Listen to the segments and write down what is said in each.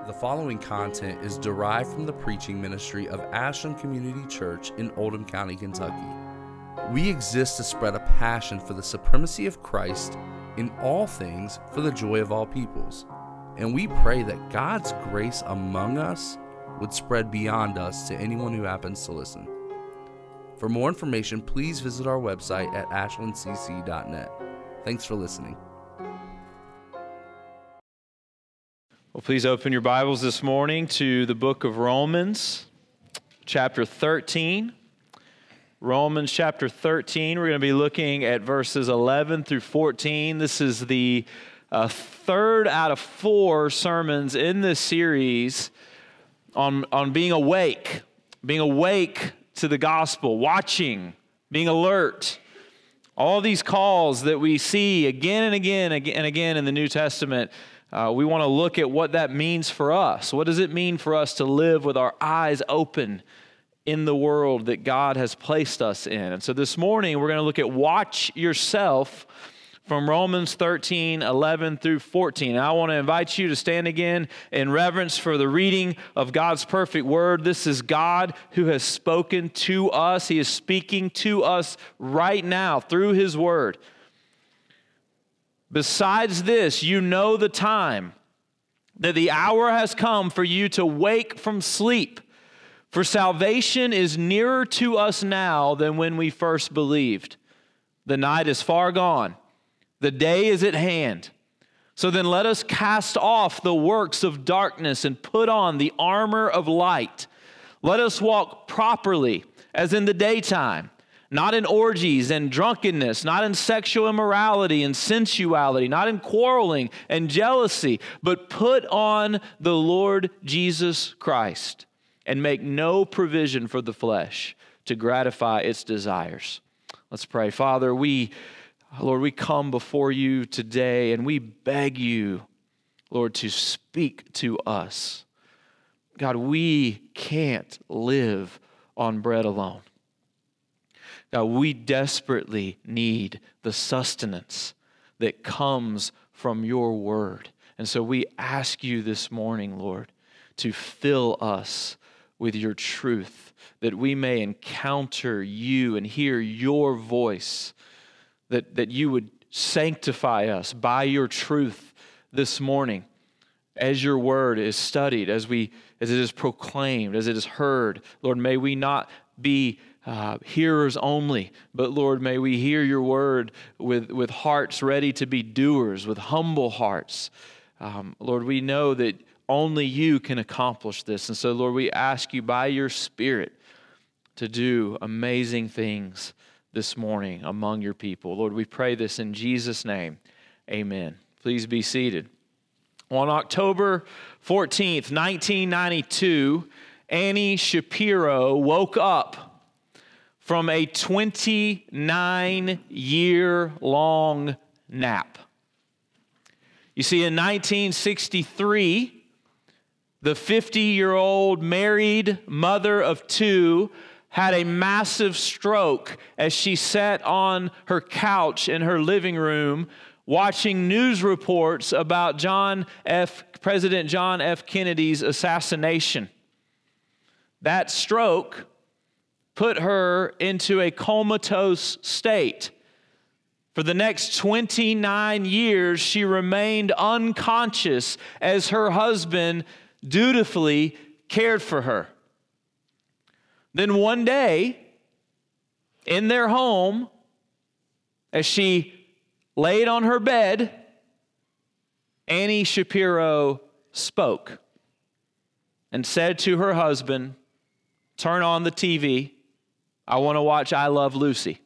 The following content is derived from the preaching ministry of Ashland Community Church in Oldham County, Kentucky. We exist to spread a passion for the supremacy of Christ in all things for the joy of all peoples. And we pray that God's grace among us would spread beyond us to anyone who happens to listen. For more information, please visit our website at ashlandcc.net. Thanks for listening. Well, please open your Bibles this morning to the book of Romans, chapter 13. Romans chapter 13, we're going to be looking at verses 11 through 14. This is the third out of four sermons in this series on being awake to the gospel, watching, being alert. All these calls that we see again and again in the New Testament, we want to look at what that means for us. What does it mean for us to live with our eyes open in the world that God has placed us in? And so this morning, we're going to look at watch yourself from Romans 13, 11 through 14. And I want to invite you to stand again in reverence for the reading of God's perfect word. This is God who has spoken to us. He is speaking to us right now through His word. Besides this, you know the time, that the hour has come for you to wake from sleep. For salvation is nearer to us now than when we first believed. The night is far gone. The day is at hand. So then let us cast off the works of darkness and put on the armor of light. Let us walk properly as in the daytime, not in orgies and drunkenness, not in sexual immorality and sensuality, not in quarreling and jealousy, but put on the Lord Jesus Christ and make no provision for the flesh to gratify its desires. Let's pray. Father, Lord, we come before you today and we beg you, Lord, to speak to us. God, we can't live on bread alone. God, we desperately need the sustenance that comes from your word. And so we ask you this morning, Lord, to fill us with your truth, that we may encounter you and hear your voice, that you would sanctify us by your truth this morning as your word is studied, as it is proclaimed, as it is heard. Lord, may we not be hearers only, but Lord, may we hear your word with hearts ready to be doers, with humble hearts. Lord, we know that only you can accomplish this. And so, Lord, we ask you by your Spirit to do amazing things this morning among your people. Lord, we pray this in Jesus' name. Amen. Please be seated. On October 14th, 1992, Annie Shapiro woke up from a 29-year-long nap. You see, in 1963, the 50-year-old married mother of two had a massive stroke as she sat on her couch in her living room watching news reports about President John F. Kennedy's assassination. That stroke put her into a comatose state. For the next 29 years, she remained unconscious as her husband dutifully cared for her. Then one day, in their home, as she laid on her bed, Annie Shapiro spoke and said to her husband, "Turn on the TV. I want to watch I Love Lucy."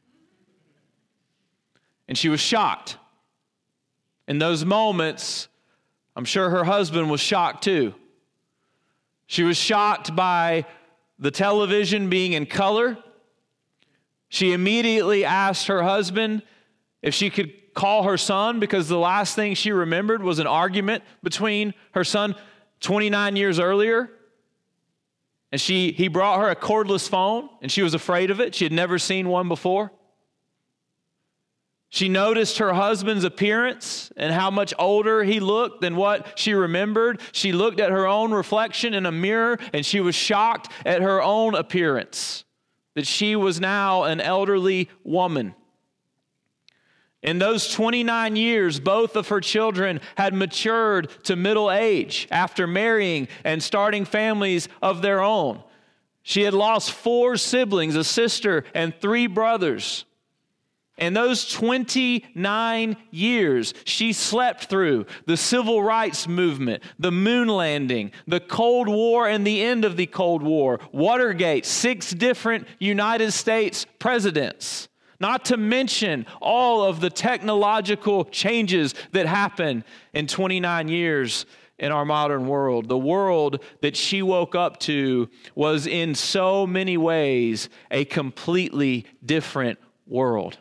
And she was shocked. In those moments, I'm sure her husband was shocked too. She was shocked by the television being in color. She immediately asked her husband if she could call her son, because the last thing she remembered was an argument between her son 29 years earlier. And he brought her a cordless phone, and she was afraid of it. She had never seen one before. She noticed her husband's appearance and how much older he looked than what she remembered. She looked at her own reflection in a mirror, and she was shocked at her own appearance, that she was now an elderly woman. In those 29 years, both of her children had matured to middle age after marrying and starting families of their own. She had lost 4 siblings, a sister and 3 brothers. In those 29 years, she slept through the civil rights movement, the moon landing, the Cold War and the end of the Cold War, Watergate, 6 different United States presidents, not to mention all of the technological changes that happened in 29 years in our modern world. The world that she woke up to was in so many ways a completely different world.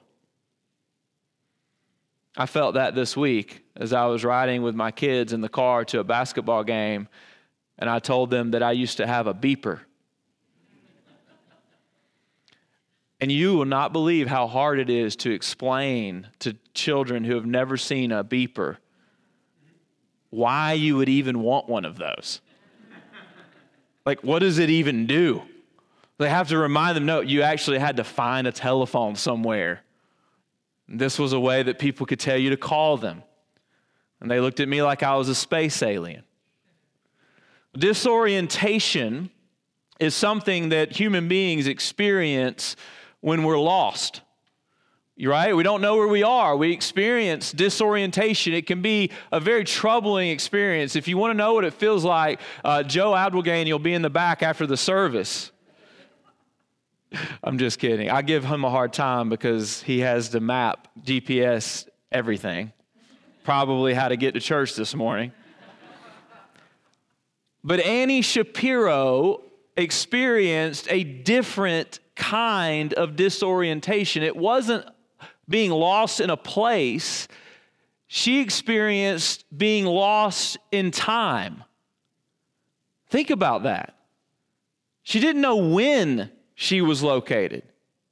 I felt that this week as I was riding with my kids in the car to a basketball game, and I told them that I used to have a beeper. And you will not believe how hard it is to explain to children who have never seen a beeper why you would even want one of those. Like, what does it even do? They have to remind them, no, you actually had to find a telephone somewhere. This was a way that people could tell you to call them. And they looked at me like I was a space alien. Disorientation is something that human beings experience when we're lost. Right? We don't know where we are. We experience disorientation. It can be a very troubling experience. If you want to know what it feels like, Joe Adwelgain, you'll be in the back after the service. I'm just kidding. I give him a hard time because he has to map, GPS, everything. Probably how to get to church this morning. But Annie Shapiro experienced a different kind of disorientation. It wasn't being lost in a place. She experienced being lost in time. Think about that. She didn't know when she was located.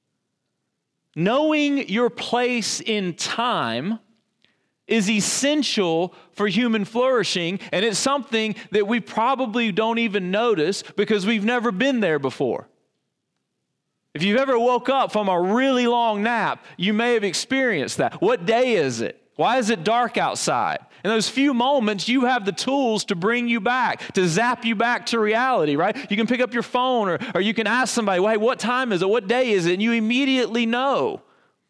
Knowing your place in time is essential for human flourishing, and it's something that we probably don't even notice because we've never been there before. If you've ever woke up from a really long nap, you may have experienced that. What day is it? Why is it dark outside? In those few moments, you have the tools to bring you back, to zap you back to reality, right? You can pick up your phone or you can ask somebody, well, hey, what time is it? What day is it? And you immediately know.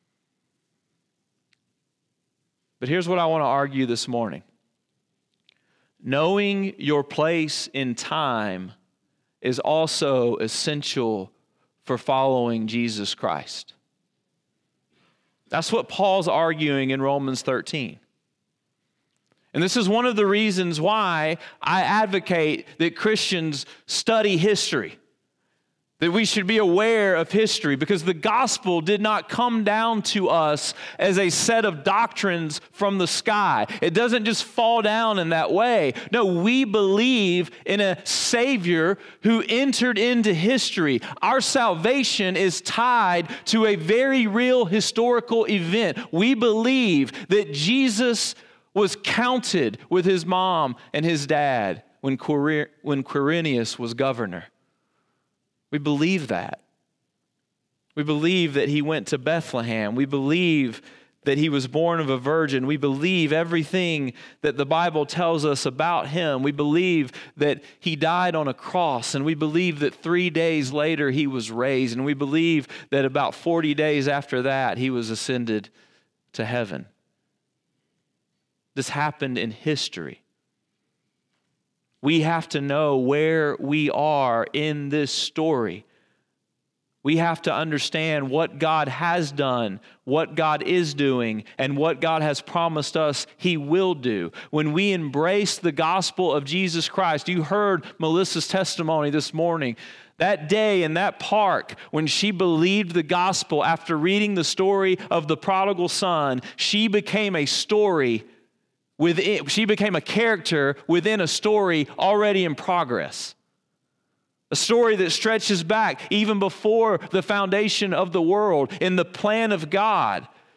But here's what I want to argue this morning. Knowing your place in time is also essential for following Jesus Christ. That's what Paul's arguing in Romans 13. And this is one of the reasons why I advocate that Christians study history, that we should be aware of history, because the gospel did not come down to us as a set of doctrines from the sky. It doesn't just fall down in that way. No, we believe in a Savior who entered into history. Our salvation is tied to a very real historical event. We believe that Jesus was counted with his mom and his dad when Quirinius was governor. We believe that. We believe that he went to Bethlehem. We believe that he was born of a virgin. We believe everything that the Bible tells us about him. We believe that he died on a cross, and we believe that 3 days later he was raised, and we believe that about 40 days after that he was ascended to heaven. This happened in history. We have to know where we are in this story. We have to understand what God has done, what God is doing, and what God has promised us he will do. When we embrace the gospel of Jesus Christ, you heard Melissa's testimony this morning. That day in that park, when she believed the gospel after reading the story of the prodigal son, she became a story she became a character within a story already in progress. A story that stretches back even before the foundation of the world in the plan of God.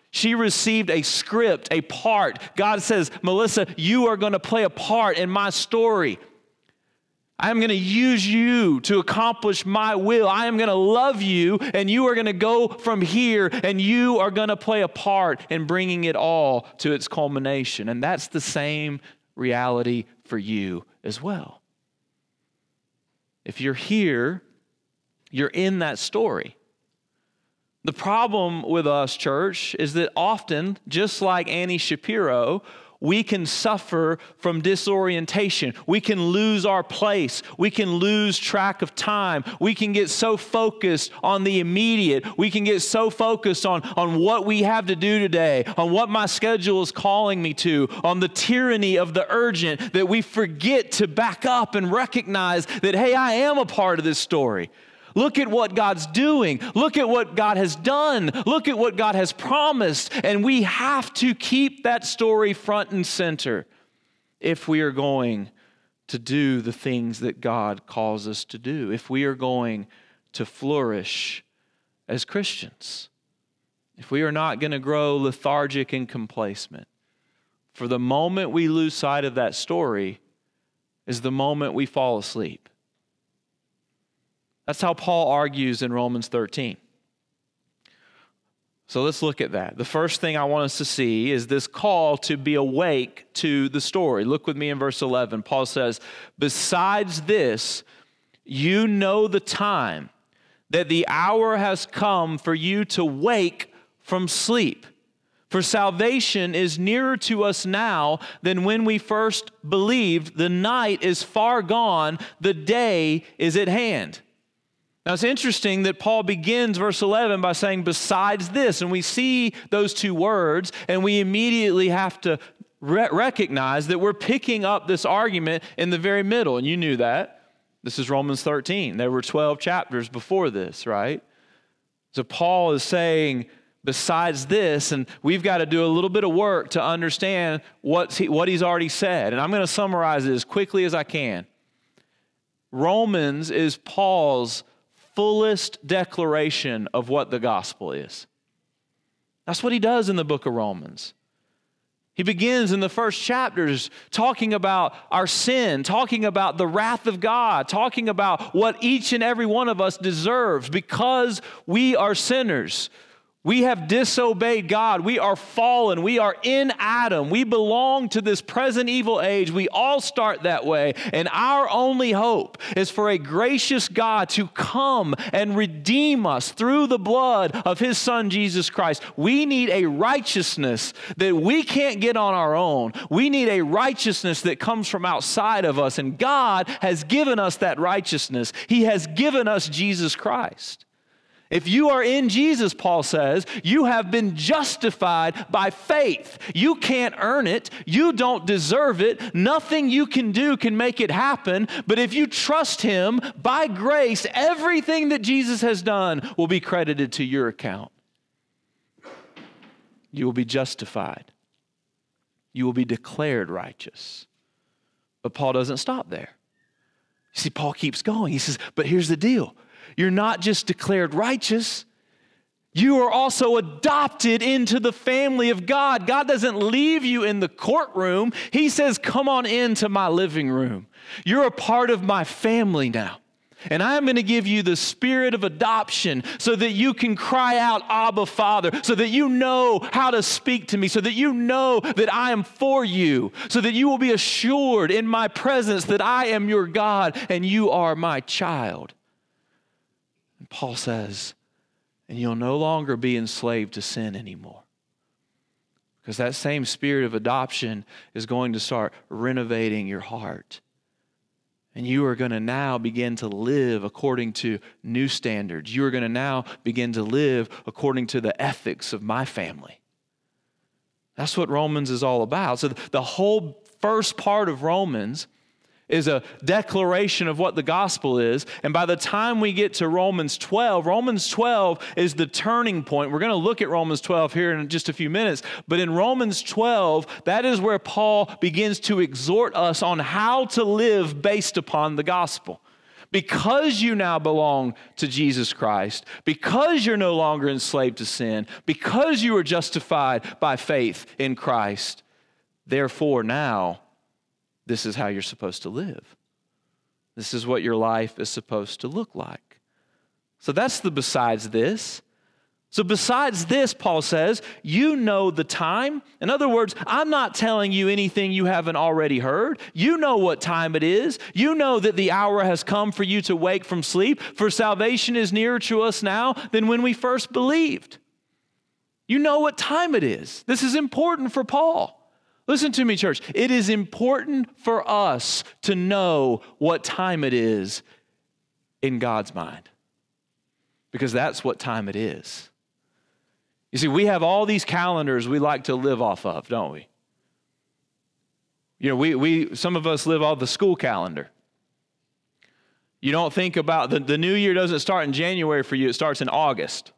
She received a script, a part. God says, Melissa, you are going to play a part in my story. I am going to use you to accomplish my will. I am going to love you, and you are going to go from here, and you are going to play a part in bringing it all to its culmination. And that's the same reality for you as well. If you're here, you're in that story. The problem with us, church, is that often, just like Annie Shapiro, we can suffer from disorientation. We can lose our place. We can lose track of time. We can get so focused on the immediate. We can get so focused on what we have to do today, on what my schedule is calling me to, on the tyranny of the urgent, that we forget to back up and recognize that, hey, I am a part of this story. Look at what God's doing. Look at what God has done. Look at what God has promised. And we have to keep that story front and center if we are going to do the things that God calls us to do, if we are going to flourish as Christians, if we are not going to grow lethargic and complacent. For the moment we lose sight of that story is the moment we fall asleep. That's how Paul argues in Romans 13. So let's look at that. The first thing I want us to see is this call to be awake to the story. Look with me in verse 11. Paul says, besides this, you know the time, that the hour has come for you to wake from sleep. For salvation is nearer to us now than when we first believed. The night is far gone, the day is at hand. Now, it's interesting that Paul begins verse 11 by saying, besides this, and we see those two words, and we immediately have to recognize that we're picking up this argument in the very middle, and you knew that. This is Romans 13. There were 12 chapters before this, right? So Paul is saying, besides this, and we've got to do a little bit of work to understand what he's already said, and I'm going to summarize it as quickly as I can. Romans is Paul's fullest declaration of what the gospel is. That's what he does in the book of Romans. He begins in the first chapters talking about our sin, talking about the wrath of God, talking about what each and every one of us deserves because we are sinners. We have disobeyed God. We are fallen. We are in Adam. We belong to this present evil age. We all start that way. And our only hope is for a gracious God to come and redeem us through the blood of His Son, Jesus Christ. We need a righteousness that we can't get on our own. We need a righteousness that comes from outside of us. And God has given us that righteousness. He has given us Jesus Christ. If you are in Jesus, Paul says, you have been justified by faith. You can't earn it. You don't deserve it. Nothing you can do can make it happen. But if you trust Him, by grace, everything that Jesus has done will be credited to your account. You will be justified. You will be declared righteous. But Paul doesn't stop there. You see, Paul keeps going. He says, but here's the deal. You're not just declared righteous, you are also adopted into the family of God. God doesn't leave you in the courtroom. He says, come on into my living room. You're a part of my family now. And I'm going to give you the spirit of adoption so that you can cry out, Abba, Father, so that you know how to speak to me, so that you know that I am for you, so that you will be assured in my presence that I am your God and you are my child. And Paul says, and you'll no longer be enslaved to sin anymore. Because that same spirit of adoption is going to start renovating your heart. And you are going to now begin to live according to new standards. You are going to now begin to live according to the ethics of my family. That's what Romans is all about. So the whole first part of Romans is a declaration of what the gospel is. And by the time we get to Romans 12 is the turning point. We're going to look at Romans 12 here in just a few minutes. But in Romans 12, that is where Paul begins to exhort us on how to live based upon the gospel. Because you now belong to Jesus Christ, because you're no longer enslaved to sin, because you are justified by faith in Christ, therefore now, this is how you're supposed to live. This is what your life is supposed to look like. So that's the besides this. So besides this, Paul says, you know the time. In other words, I'm not telling you anything you haven't already heard. You know what time it is. You know that the hour has come for you to wake from sleep, for salvation is nearer to us now than when we first believed. You know what time it is. This is important for Paul. Listen to me, church. It is important for us to know what time it is in God's mind, because that's what time it is. You see, we have all these calendars we like to live off of, don't we? You know, some of us live off the school calendar. You don't think about, the new year doesn't start in January for you, it starts in August.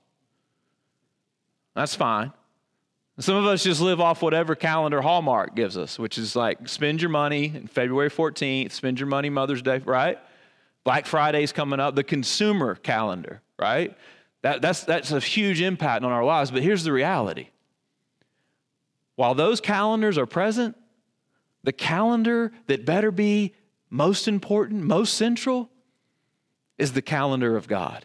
That's fine. Some of us just live off whatever calendar Hallmark gives us, which is like spend your money on February 14th, spend your money Mother's Day, right? Black Friday's coming up, the consumer calendar, right? That's a huge impact on our lives, but here's the reality. While those calendars are present, the calendar that better be most important, most central, is the calendar of God.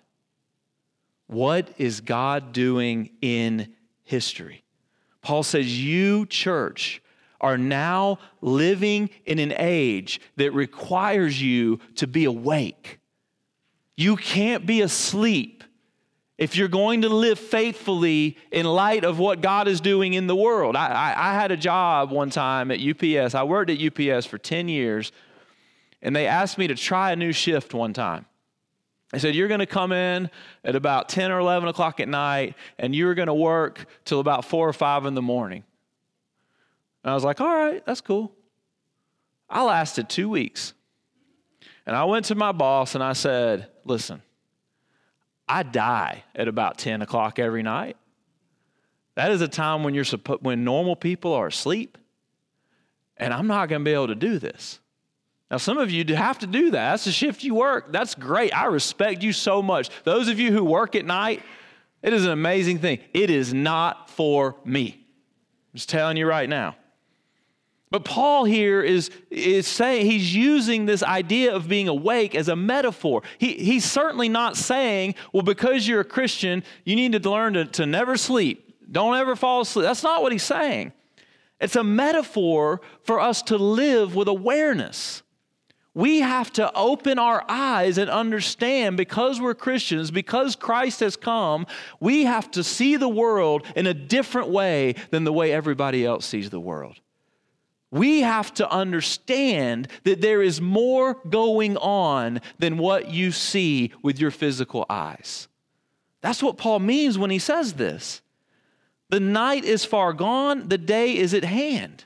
What is God doing in history? Paul says, you, church, are now living in an age that requires you to be awake. You can't be asleep if you're going to live faithfully in light of what God is doing in the world. I had a job one time at UPS. I worked at UPS for 10 years, and they asked me to try a new shift one time. They said, you're going to come in at about 10 or 11 o'clock at night, and you're going to work till about 4 or 5 in the morning. And I was like, all right, that's cool. I lasted 2 weeks. And I went to my boss, and I said, listen, I die at about 10 o'clock every night. That is a time when when normal people are asleep, and I'm not going to be able to do this. Now, some of you have to do that. That's the shift you work. That's great. I respect you so much. Those of you who work at night, it is an amazing thing. It is not for me. I'm just telling you right now. But Paul here is saying, he's using this idea of being awake as a metaphor. He's certainly not saying, well, because you're a Christian, you need to learn to never sleep. Don't ever fall asleep. That's not what he's saying. It's a metaphor for us to live with awareness. We have to open our eyes and understand, because we're Christians, because Christ has come, we have to see the world in a different way than the way everybody else sees the world. We have to understand that there is more going on than what you see with your physical eyes. That's what Paul means when he says this. The night is far gone, the day is at hand.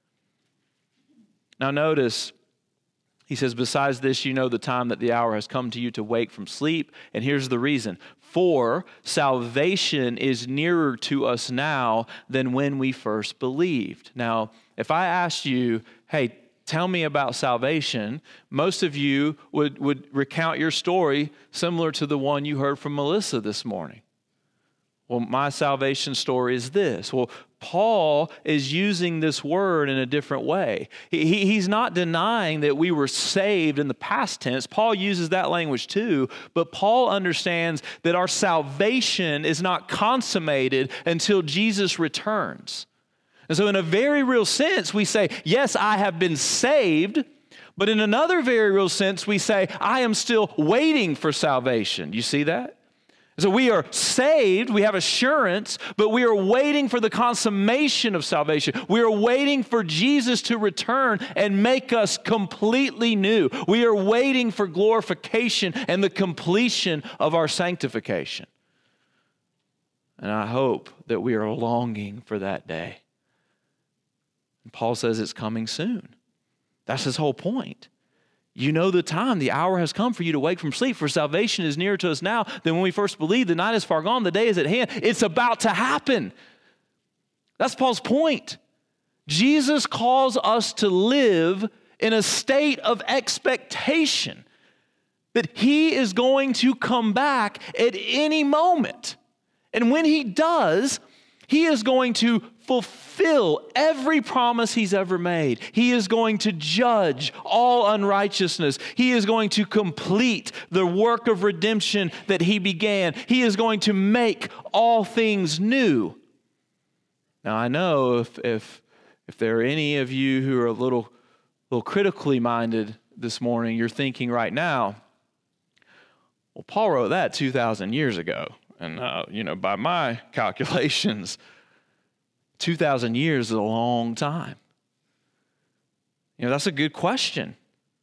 Now notice, he says, besides this, you know the time that the hour has come to you to wake from sleep. And here's the reason. For salvation is nearer to us now than when we first believed. Now, if I asked you, hey, tell me about salvation, most of you would recount your story similar to the one you heard from Melissa this morning. Well, my salvation story is this. Well, Paul is using this word in a different way. He's not denying that we were saved in the past tense. Paul uses that language too, but Paul understands that our salvation is not consummated until Jesus returns. And so in a very real sense, we say, yes, I have been saved, but in another very real sense, we say, I am still waiting for salvation. You see that? So we are saved, we have assurance, but we are waiting for the consummation of salvation. We are waiting for Jesus to return and make us completely new. We are waiting for glorification and the completion of our sanctification. And I hope that we are longing for that day. And Paul says it's coming soon. That's his whole point. You know the time, the hour has come for you to wake from sleep, for salvation is nearer to us now than when we first believed. The night is far gone, the day is at hand. It's about to happen. That's Paul's point. Jesus calls us to live in a state of expectation. that he is going to come back at any moment. And when he does, he is going to fulfill every promise he's ever made. He is going to judge all unrighteousness. He is going to complete the work of redemption that he began. He is going to make all things new. Now, I know if there are any of you who are a little critically minded this morning, you're thinking right now, well, Paul wrote that 2,000 years ago. And, by my calculations, 2,000 years is a long time. That's a good question.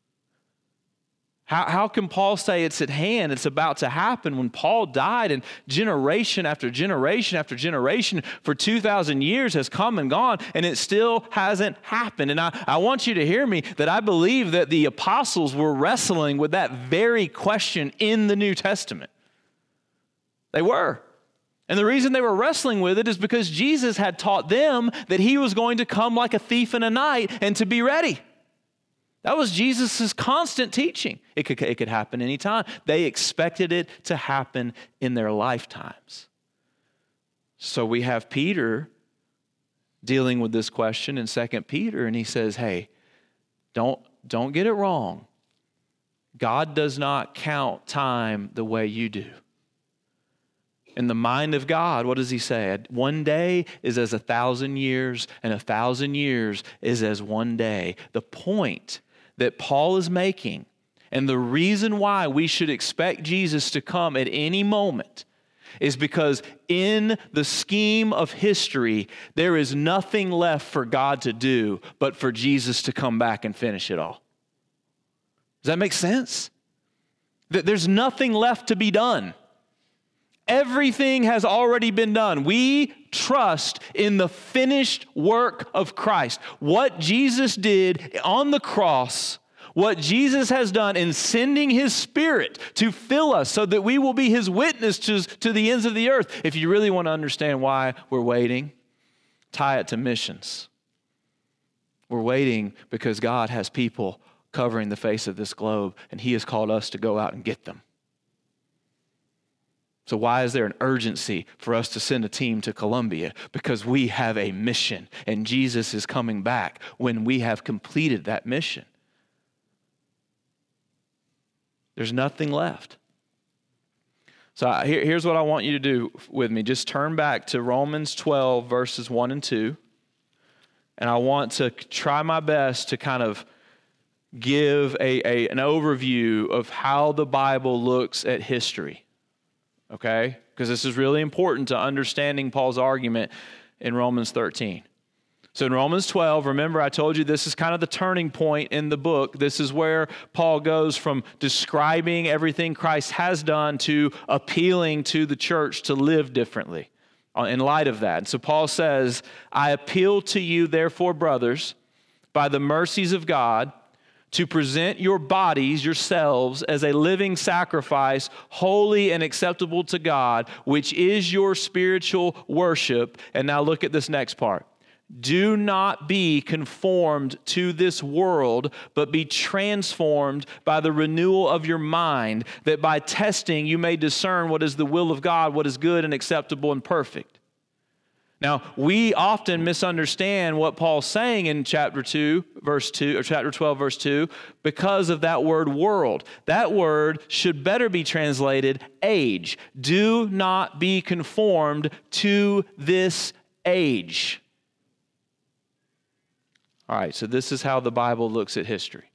How can Paul say it's at hand, it's about to happen, when Paul died and generation after generation after generation for 2,000 years has come and gone and it still hasn't happened? And I want you to hear me that I believe that the apostles were wrestling with that very question in the New Testament. They were. And the reason they were wrestling with it is because Jesus had taught them that he was going to come like a thief in the night and to be ready. That was Jesus' constant teaching. It could happen anytime. They expected it to happen in their lifetimes. So we have Peter dealing with this question in 2 Peter, and he says, hey, don't get it wrong. God does not count time the way you do. In the mind of God, what does he say? One day is as 1,000 years, and 1,000 years is as one day. The point that Paul is making, and the reason why we should expect Jesus to come at any moment, is because in the scheme of history, there is nothing left for God to do but for Jesus to come back and finish it all. Does that make sense? There's nothing left to be done. Everything has already been done. We trust in the finished work of Christ. What Jesus did on the cross, what Jesus has done in sending his Spirit to fill us so that we will be his witnesses to the ends of the earth. If you really want to understand why we're waiting, tie it to missions. We're waiting because God has people covering the face of this globe, and he has called us to go out and get them. So why is there an urgency for us to send a team to Colombia? Because we have a mission, and Jesus is coming back when we have completed that mission. There's nothing left. So here's what I want you to do with me. Just turn back to Romans 12, verses 1 and 2. And I want to try my best to kind of give an overview of how the Bible looks at history. Okay? Because this is really important to understanding Paul's argument in Romans 13. So in Romans 12, remember I told you this is kind of the turning point in the book. This is where Paul goes from describing everything Christ has done to appealing to the church to live differently in light of that. And so Paul says, I appeal to you, therefore, brothers, by the mercies of God, to present your bodies, yourselves, as a living sacrifice, holy and acceptable to God, which is your spiritual worship. And now look at this next part. Do not be conformed to this world, but be transformed by the renewal of your mind, that by testing you may discern what is the will of God, what is good and acceptable and perfect. Now, we often misunderstand what Paul's saying in chapter 2, verse 2, or chapter 12, verse 2, because of that word world. That word should better be translated age. Do not be conformed to this age. All right, so this is how the Bible looks at history.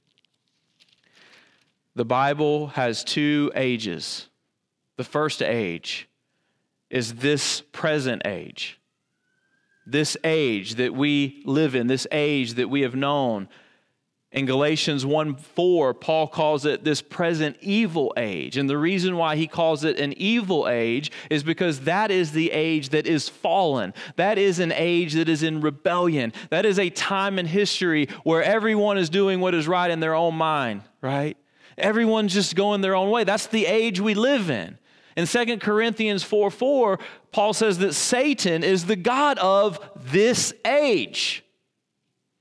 The Bible has two ages. The first age is this present age. This age that we live in, this age that we have known. In Galatians 1:4, Paul calls it this present evil age. And the reason why he calls it an evil age is because that is the age that is fallen. That is an age that is in rebellion. That is a time in history where everyone is doing what is right in their own mind, right? Everyone's just going their own way. That's the age we live in. In 2 Corinthians 4:4, Paul says that Satan is the god of this age.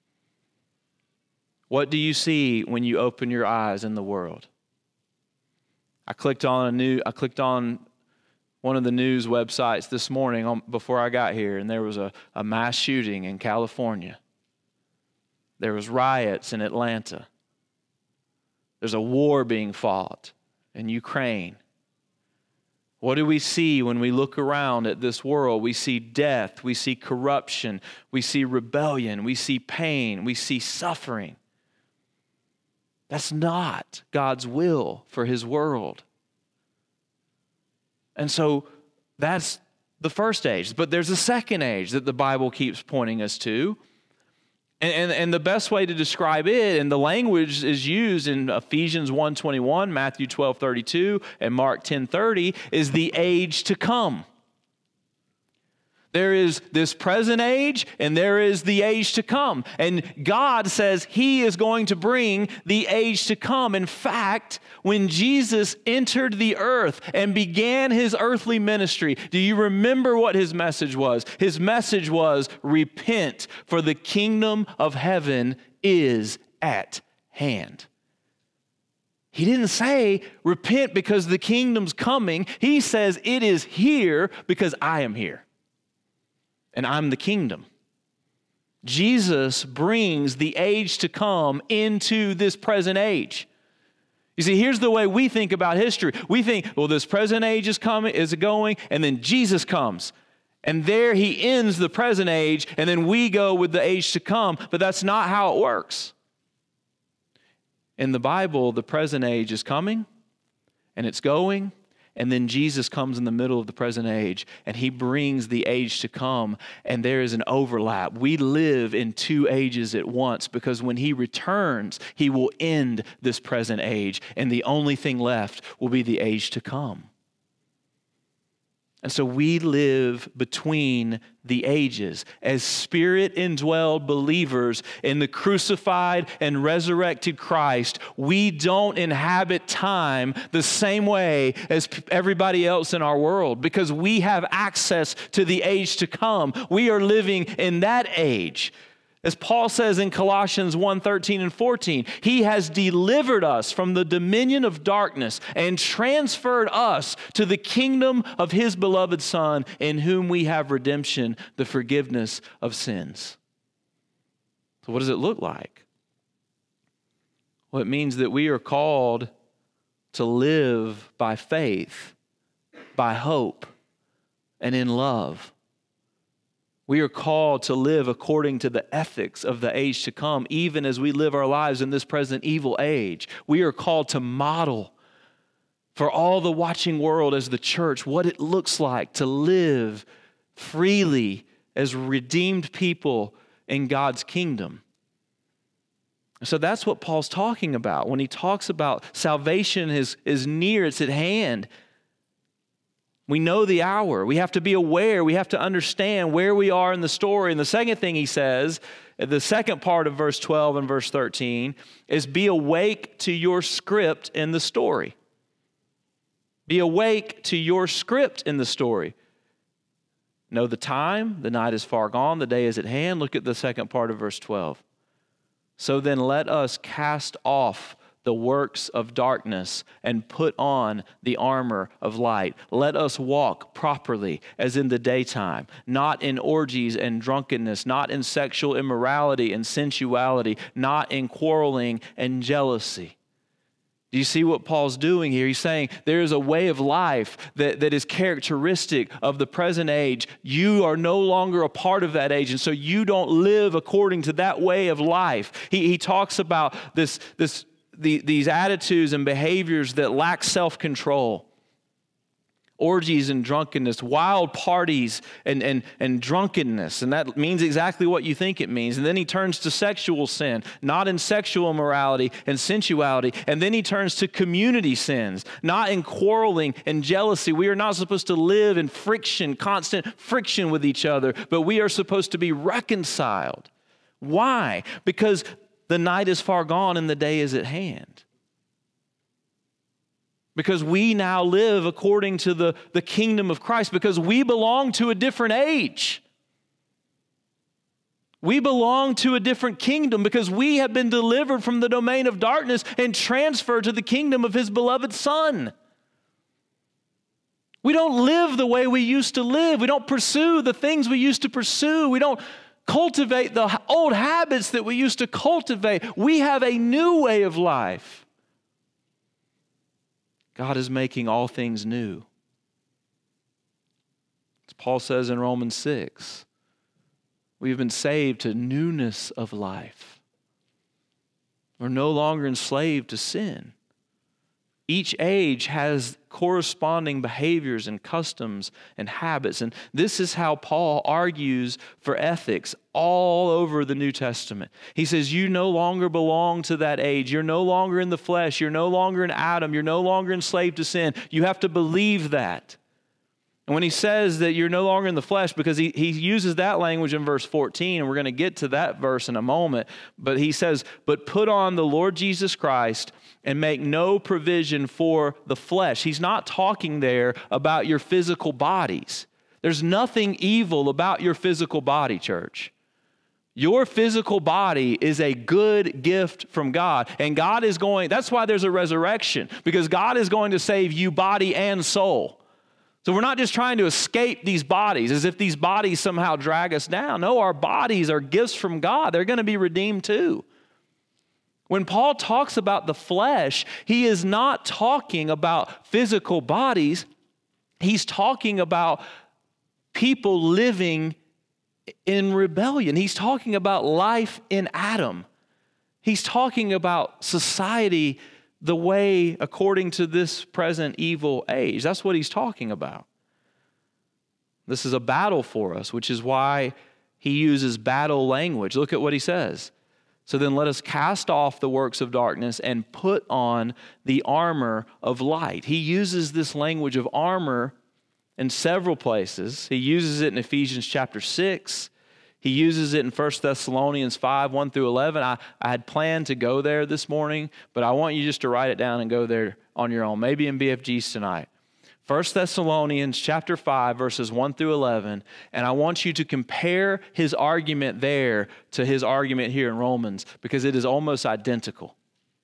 What do you see when you open your eyes in the world? I clicked on one of the news websites this morning before I got here, and there was a mass shooting in California. There was riots in Atlanta. There's a war being fought in Ukraine. What do we see when we look around at this world? We see death, we see corruption, we see rebellion, we see pain, we see suffering. That's not God's will for his world. And so that's the first age. But there's a second age that the Bible keeps pointing us to. And the best way to describe it, and the language is used in Ephesians 1:21, Matthew 12:32, and Mark 10:30, is the age to come. There is this present age, and there is the age to come. And God says he is going to bring the age to come. In fact, when Jesus entered the earth and began his earthly ministry, do you remember what his message was? His message was, repent, for the kingdom of heaven is at hand. He didn't say, repent because the kingdom's coming. He says, it is here because I am here. And I'm the kingdom. Jesus brings the age to come into this present age. You see, here's the way we think about history. We think, well, this present age is going, and then Jesus comes. And there he ends the present age, and then we go with the age to come. But that's not how it works. In the Bible, the present age is coming, and it's going, and then Jesus comes in the middle of the present age, and he brings the age to come, and there is an overlap. We live in two ages at once, because when he returns, he will end this present age, and the only thing left will be the age to come. And so we live between the ages as Spirit-indwelled believers in the crucified and resurrected Christ. We don't inhabit time the same way as everybody else in our world because we have access to the age to come. We are living in that age. As Paul says in Colossians 1:13 and 14, he has delivered us from the dominion of darkness and transferred us to the kingdom of his beloved Son, in whom we have redemption, the forgiveness of sins. So what does it look like? Well, it means that we are called to live by faith, by hope, and in love. We are called to live according to the ethics of the age to come, even as we live our lives in this present evil age. We are called to model for all the watching world as the church what it looks like to live freely as redeemed people in God's kingdom. So that's what Paul's talking about when he talks about salvation is near, it's at hand. We know the hour. We have to be aware. We have to understand where we are in the story. And the second thing he says, the second part of verse 12 and verse 13, is be awake to your script in the story. Be awake to your script in the story. Know the time. The night is far gone. The day is at hand. Look at the second part of verse 12. So then let us cast off the works of darkness and put on the armor of light. Let us walk properly as in the daytime, not in orgies and drunkenness, not in sexual immorality and sensuality, not in quarreling and jealousy. Do you see what Paul's doing here? He's saying there is a way of life that is characteristic of the present age. You are no longer a part of that age, and so you don't live according to that way of life. He talks about these attitudes and behaviors that lack self-control. Orgies and drunkenness, wild parties and drunkenness. And that means exactly what you think it means. And then he turns to sexual sin, not in sexual immorality and sensuality. And then he turns to community sins, not in quarreling and jealousy. We are not supposed to live in friction, constant friction with each other, but we are supposed to be reconciled. Why? Because the night is far gone and the day is at hand. Because we now live according to the kingdom of Christ, because we belong to a different age. We belong to a different kingdom because we have been delivered from the domain of darkness and transferred to the kingdom of his beloved Son. We don't live the way we used to live. We don't pursue the things we used to pursue. We don't cultivate the old habits that we used to cultivate. We have a new way of life. God is making all things new. As Paul says in Romans 6, we have been saved to newness of life. We're no longer enslaved to sin. Each age has corresponding behaviors and customs and habits. And this is how Paul argues for ethics all over the New Testament. He says, you no longer belong to that age. You're no longer in the flesh. You're no longer in Adam. You're no longer enslaved to sin. You have to believe that. And when he says that you're no longer in the flesh, because he uses that language in verse 14, and we're going to get to that verse in a moment, but he says, but put on the Lord Jesus Christ and make no provision for the flesh. He's not talking there about your physical bodies. There's nothing evil about your physical body, church. Your physical body is a good gift from God. And God is going, that's why there's a resurrection, because God is going to save you body and soul. So we're not just trying to escape these bodies as if these bodies somehow drag us down. No, our bodies are gifts from God. They're going to be redeemed too. When Paul talks about the flesh, he is not talking about physical bodies. He's talking about people living in rebellion. He's talking about life in Adam. He's talking about society the way according to this present evil age. That's what he's talking about. This is a battle for us, which is why he uses battle language. Look at what he says. So then let us cast off the works of darkness and put on the armor of light. He uses this language of armor in several places. He uses it in Ephesians chapter 6. He uses it in 1 Thessalonians 5, 1 through 11. I had planned to go there this morning, but I want you just to write it down and go there on your own, maybe in BFG's tonight. 1 Thessalonians chapter 5, verses 1 through 11, and I want you to compare his argument there to his argument here in Romans, because it is almost identical.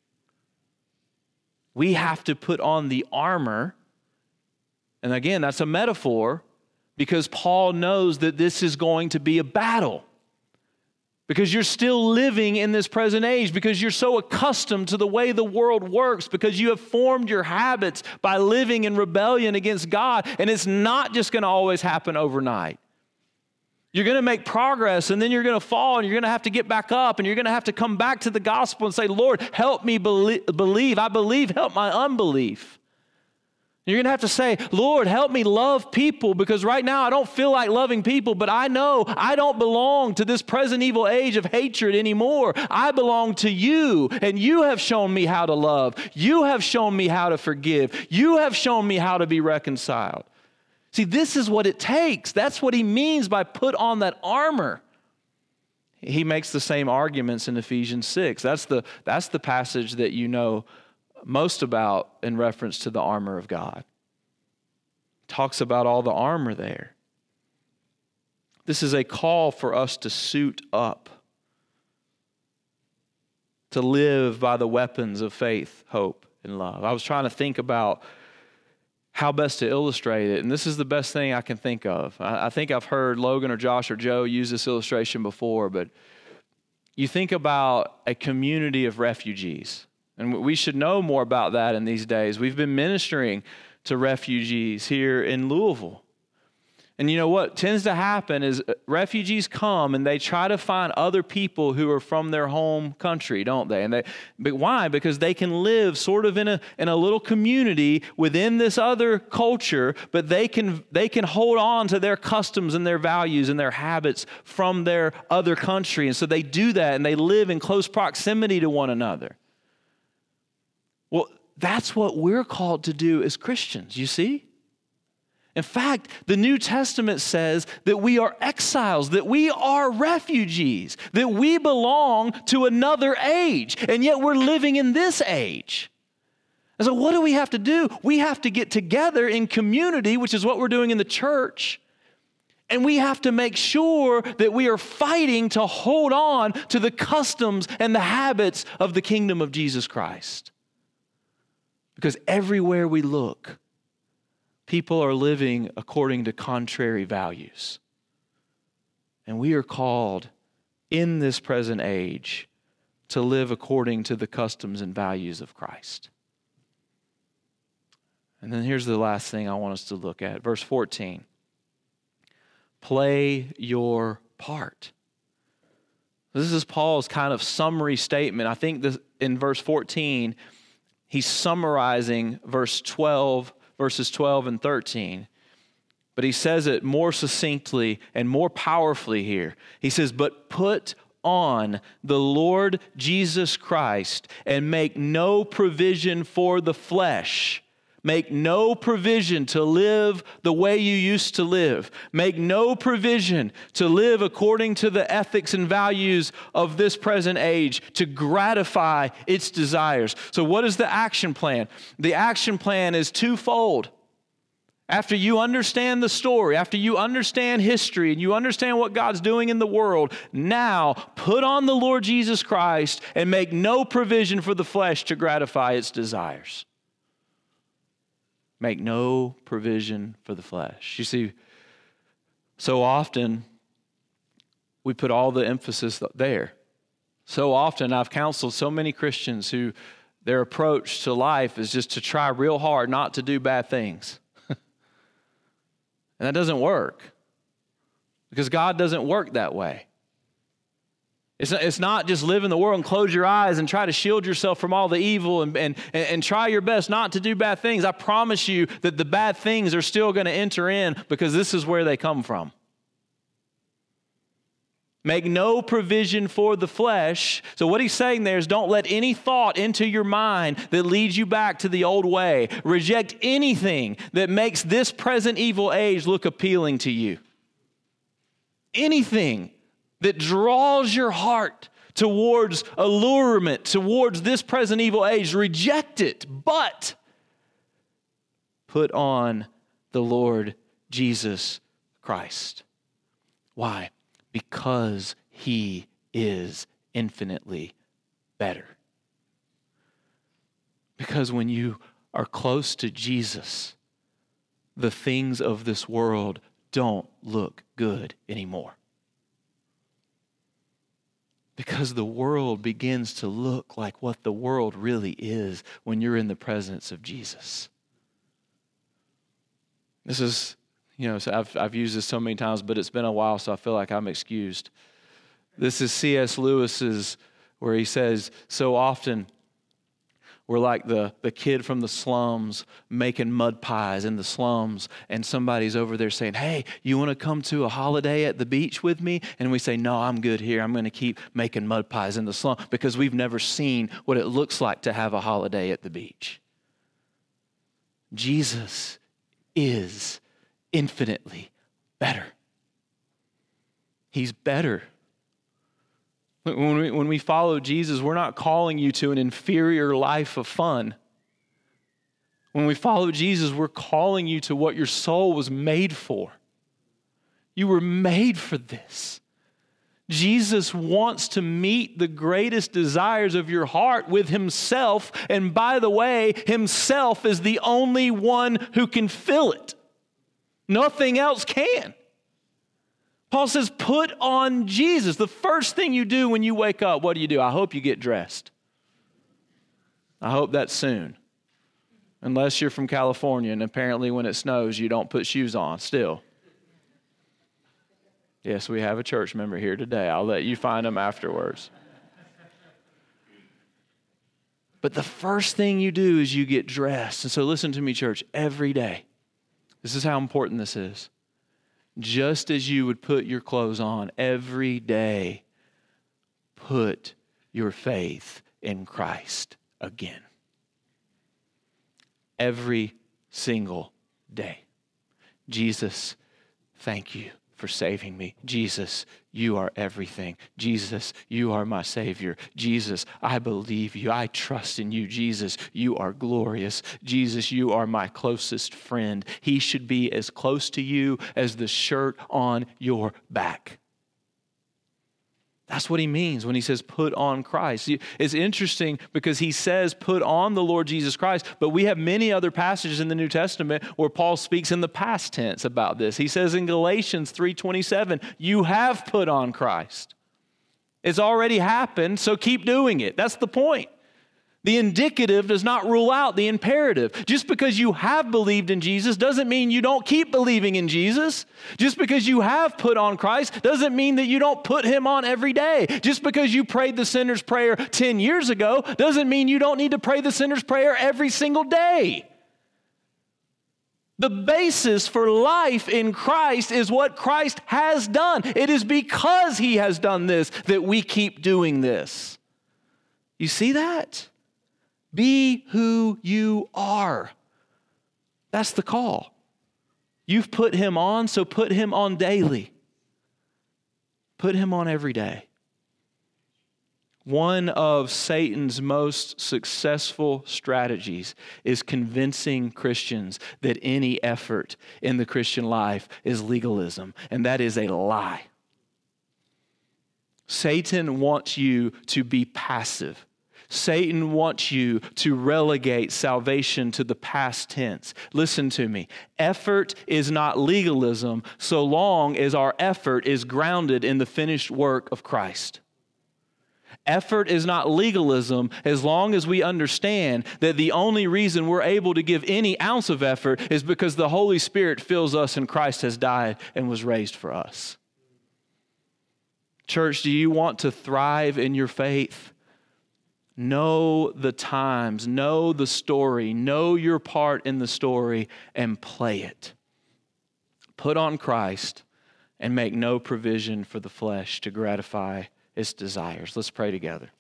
We have to put on the armor, and again, that's a metaphor, because Paul knows that this is going to be a battle. Because you're still living in this present age, because you're so accustomed to the way the world works, because you have formed your habits by living in rebellion against God, and it's not just going to always happen overnight. You're going to make progress, and then you're going to fall, and you're going to have to get back up, and you're going to have to come back to the gospel and say, Lord, help me believe. I believe, help my unbelief. You're going to have to say, Lord, help me love people, because right now I don't feel like loving people, but I know I don't belong to this present evil age of hatred anymore. I belong to you, and you have shown me how to love. You have shown me how to forgive. You have shown me how to be reconciled. See, this is what it takes. That's what he means by put on that armor. He makes the same arguments in Ephesians 6. That's the passage that you know most about in reference to the armor of God. Talks about all the armor there. This is a call for us to suit up, to live by the weapons of faith, hope, and love. I was trying to think about how best to illustrate it, and this is the best thing I can think of. I think I've heard Logan or Josh or Joe use this illustration before, but you think about a community of refugees. And we should know more about that in these days. We've been ministering to refugees here in Louisville. And you know what tends to happen is refugees come and they try to find other people who are from their home country, don't they? But why? Because they can live sort of in a little community within this other culture, but they can hold on to their customs and their values and their habits from their other country. And so they do that, and they live in close proximity to one another. Well, that's what we're called to do as Christians, you see? In fact, the New Testament says that we are exiles, that we are refugees, that we belong to another age, and yet we're living in this age. And so what do we have to do? We have to get together in community, which is what we're doing in the church, and we have to make sure that we are fighting to hold on to the customs and the habits of the kingdom of Jesus Christ. Because everywhere we look, people are living according to contrary values. And we are called in this present age to live according to the customs and values of Christ. And then here's the last thing I want us to look at. Verse 14. Play your part. This is Paul's kind of summary statement. I think in verse 14, he's summarizing verses 12 and 13. But he says it more succinctly and more powerfully here. He says, but put on the Lord Jesus Christ and make no provision for the flesh. Make no provision to live the way you used to live. Make no provision to live according to the ethics and values of this present age, to gratify its desires. So what is the action plan? The action plan is twofold. After you understand the story, after you understand history, and you understand what God's doing in the world, now put on the Lord Jesus Christ and make no provision for the flesh to gratify its desires. Make no provision for the flesh. You see, so often we put all the emphasis there. So often I've counseled so many Christians who their approach to life is just to try real hard not to do bad things. And that doesn't work because God doesn't work that way. It's not just live in the world and close your eyes and try to shield yourself from all the evil and try your best not to do bad things. I promise you that the bad things are still going to enter in because this is where they come from. Make no provision for the flesh. So what he's saying there is don't let any thought into your mind that leads you back to the old way. Reject anything that makes this present evil age look appealing to you. Anything that draws your heart towards allurement, towards this present evil age, reject it, but put on the Lord Jesus Christ. Why? Because He is infinitely better. Because when you are close to Jesus, the things of this world don't look good anymore. Because the world begins to look like what the world really is when you're in the presence of Jesus. This is, so I've used this so many times, but it's been a while, so I feel like I'm excused. This is C.S. Lewis's, where he says, so often we're like the kid from the slums making mud pies in the slums, and somebody's over there saying, hey, you want to come to a holiday at the beach with me? And we say, no, I'm good here. I'm going to keep making mud pies in the slum because we've never seen what it looks like to have a holiday at the beach. Jesus is infinitely better. He's better. When we follow Jesus, we're not calling you to an inferior life of fun. When we follow Jesus, we're calling you to what your soul was made for. You were made for this. Jesus wants to meet the greatest desires of your heart with Himself. And by the way, Himself is the only one who can fill it. Nothing else can. Paul says, put on Jesus. The first thing you do when you wake up, what do? I hope you get dressed. I hope that's soon. Unless you're from California, and apparently when it snows, you don't put shoes on still. Yes, we have a church member here today. I'll let you find them afterwards. But the first thing you do is you get dressed. And so listen to me, church, every day. This is how important this is. Just as you would put your clothes on every day, put your faith in Christ again. Every single day. Jesus, thank you for saving me. Jesus, you are everything. Jesus, you are my Savior. Jesus, I believe you. I trust in you. Jesus, you are glorious. Jesus, you are my closest friend. He should be as close to you as the shirt on your back. That's what he means when he says put on Christ. It's interesting because he says put on the Lord Jesus Christ, but we have many other passages in the New Testament where Paul speaks in the past tense about this. He says in Galatians 3:27, you have put on Christ. It's already happened, so keep doing it. That's the point. The indicative does not rule out the imperative. Just because you have believed in Jesus doesn't mean you don't keep believing in Jesus. Just because you have put on Christ doesn't mean that you don't put him on every day. Just because you prayed the sinner's prayer 10 years ago doesn't mean you don't need to pray the sinner's prayer every single day. The basis for life in Christ is what Christ has done. It is because he has done this that we keep doing this. You see that? Be who you are. That's the call. You've put him on, so put him on daily. Put him on every day. One of Satan's most successful strategies is convincing Christians that any effort in the Christian life is legalism, and that is a lie. Satan wants you to be passive. Satan wants you to relegate salvation to the past tense. Listen to me. Effort is not legalism so long as our effort is grounded in the finished work of Christ. Effort is not legalism as long as we understand that the only reason we're able to give any ounce of effort is because the Holy Spirit fills us and Christ has died and was raised for us. Church, do you want to thrive in your faith? Know the times, know the story, know your part in the story, and play it. Put on Christ and make no provision for the flesh to gratify its desires. Let's pray together.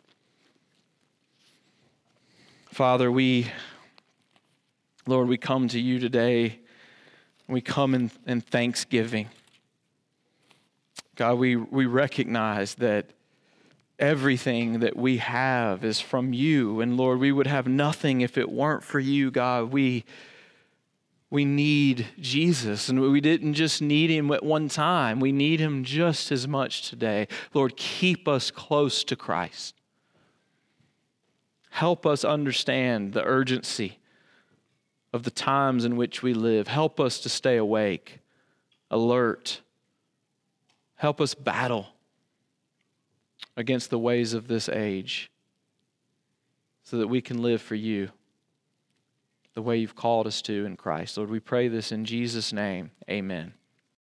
Father, Lord, we come to you today. We come in thanksgiving. God, we recognize that everything that we have is from you. And Lord, we would have nothing if it weren't for you, God. We need Jesus, and we didn't just need him at one time. We need him just as much today. Lord, keep us close to Christ. Help us understand the urgency of the times in which we live. Help us to stay awake, alert. Help us battle against the ways of this age so that we can live for you the way you've called us to in Christ. Lord, we pray this in Jesus' name. Amen.